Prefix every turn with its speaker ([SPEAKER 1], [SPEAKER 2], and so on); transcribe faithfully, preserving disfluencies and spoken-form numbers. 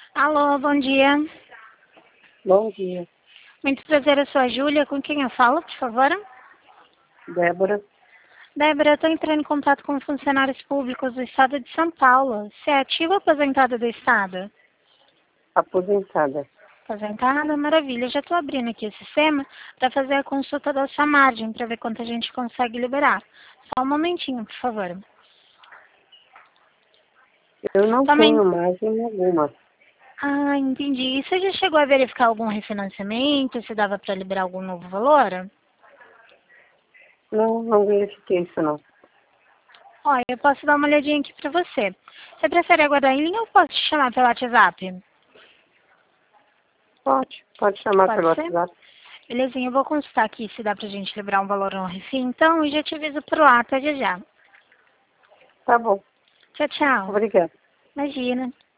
[SPEAKER 1] Alô, bom dia.
[SPEAKER 2] Bom dia,
[SPEAKER 1] Muito prazer, eu sou a Júlia. Com quem eu falo, por favor?
[SPEAKER 2] Débora,
[SPEAKER 1] Débora, eu estou entrando em contato com funcionários públicos do Estado de São Paulo. Você é ativa ou aposentada do Estado?
[SPEAKER 2] aposentada.
[SPEAKER 1] Aposentada? Maravilha. Eu já estou abrindo aqui o sistema para fazer a consulta da sua margem, para ver quanto a gente consegue liberar. Só um momentinho, por favor.
[SPEAKER 2] Eu não
[SPEAKER 1] Também...
[SPEAKER 2] tenho margem alguma.
[SPEAKER 1] Ah, entendi. E você já chegou a verificar algum refinanciamento? Se dava para liberar algum novo valor?
[SPEAKER 2] Não, não verifiquei isso não.
[SPEAKER 1] Olha, eu posso dar uma olhadinha aqui para você. Você prefere aguardar em linha ou posso te chamar pelo WhatsApp?
[SPEAKER 2] Pode, pode chamar
[SPEAKER 1] Pode
[SPEAKER 2] pelo
[SPEAKER 1] ser?
[SPEAKER 2] WhatsApp.
[SPEAKER 1] Belezinha, eu vou consultar aqui se dá pra gente liberar um valor no refim, então, e já te aviso por lá, até já já.
[SPEAKER 2] Tá bom,
[SPEAKER 1] Tchau, tchau.
[SPEAKER 2] obrigada.
[SPEAKER 1] Imagina.